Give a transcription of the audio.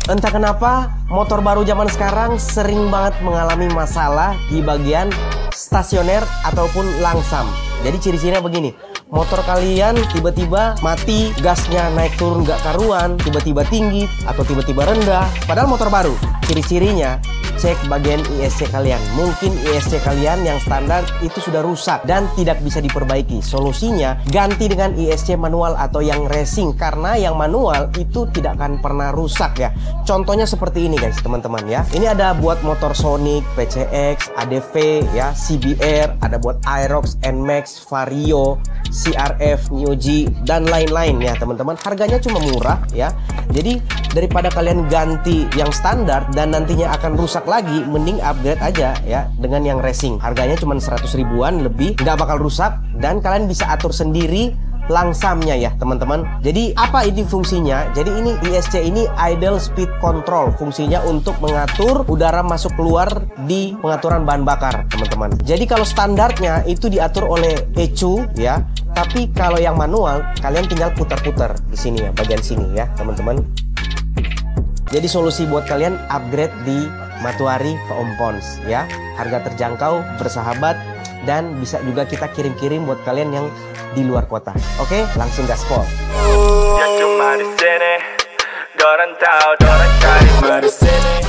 Entah kenapa motor baru zaman sekarang sering banget mengalami masalah di bagian stasioner ataupun langsam. Jadi ciri-cirinya begini, motor kalian tiba-tiba mati, gasnya naik turun gak karuan, tiba-tiba tinggi atau tiba-tiba rendah. Padahal motor baru. Ciri-cirinya cek bagian ISC kalian. Mungkin ISC kalian yang standar itu sudah rusak dan tidak bisa diperbaiki. Solusinya ganti dengan ISC manual atau yang racing, karena yang manual itu tidak akan pernah rusak ya. Contohnya seperti ini guys teman-teman ya. Ini ada buat motor Sonic, PCX, ADV ya, CBR, ada buat Aerox, NMAX, Vario, CRF, Neo G dan lain-lain ya teman-teman. Harganya cuma murah ya. Jadi daripada kalian ganti yang standar dan nantinya akan rusak lagi, mending upgrade aja ya dengan yang racing. Harganya cuma 100 ribuan lebih, nggak bakal rusak dan kalian bisa atur sendiri langsamnya ya teman-teman. Jadi apa ini fungsinya? Jadi ini ISC ini idle speed control. Fungsinya untuk mengatur udara masuk keluar di pengaturan bahan bakar teman-teman. Jadi kalau standarnya itu diatur oleh ECU ya. Tapi kalau yang manual kalian tinggal putar-putar di sini ya, bagian sini ya teman-teman. Jadi solusi buat kalian upgrade di Matuari ke Om Pons ya. Harga terjangkau, bersahabat, dan bisa juga kita kirim-kirim buat kalian yang di luar kota. Oke, langsung gaspol. Ya cuma di sini, orang tahu, orang cari di sini.